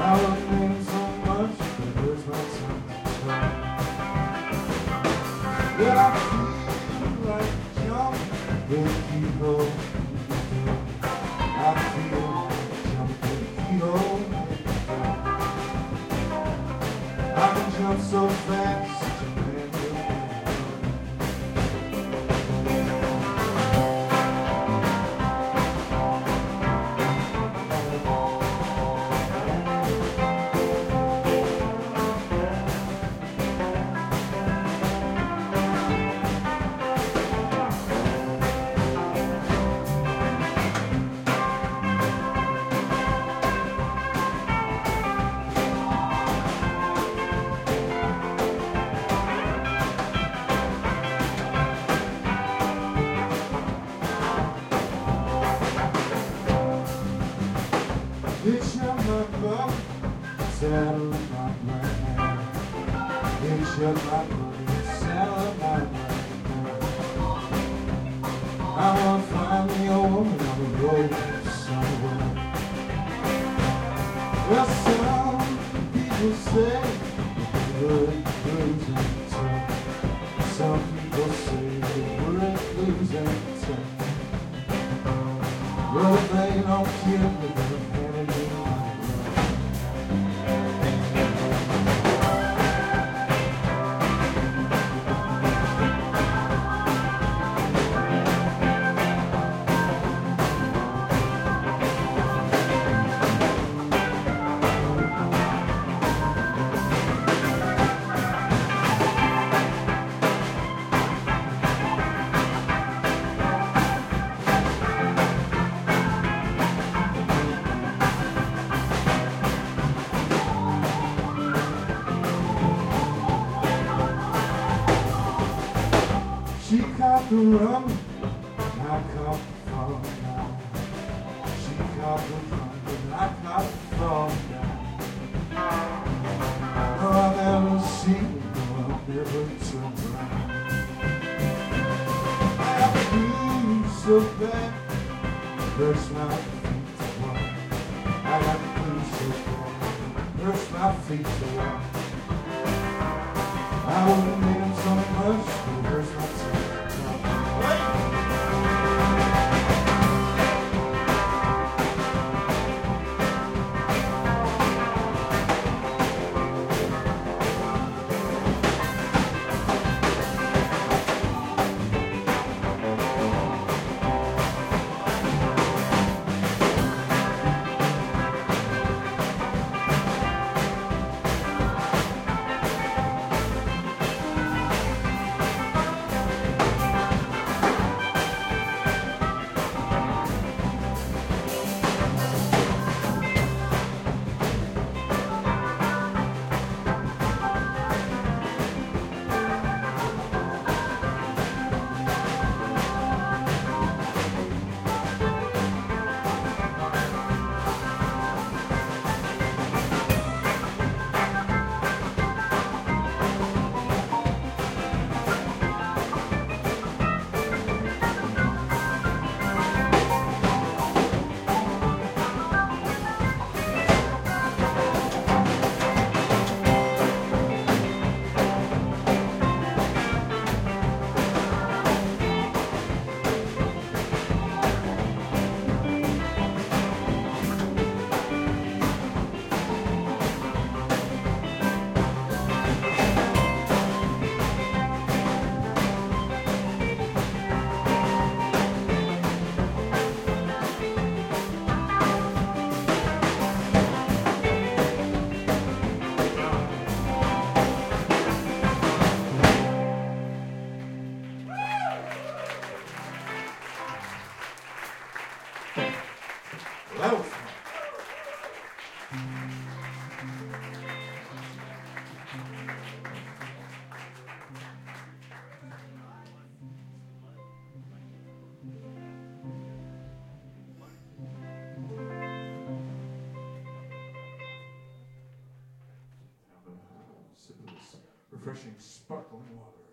love him so much, but there's no time to try. Yeah, I feel like jumping, keep on. I feel like jumping, keep on. I can jump so fast. It's your mother, saddle my man. It's your mother, saddle my man. I wanna find me a woman on the road somewhere. Well, some people say the word losing touch. Some people say the word losing touch. Well, they don't care for them. She caught the rum, I caught the fall down. She caught the rum, and I caught the fall down. No, I'll never see her, no, I'll never turn around. I feel so bad, hurts my feet to walk. I got the blues so bad, hurts my feet to walk. I wouldn't need him so much, but it hurts my teeth. That was fun. Sip of this refreshing sparkling water.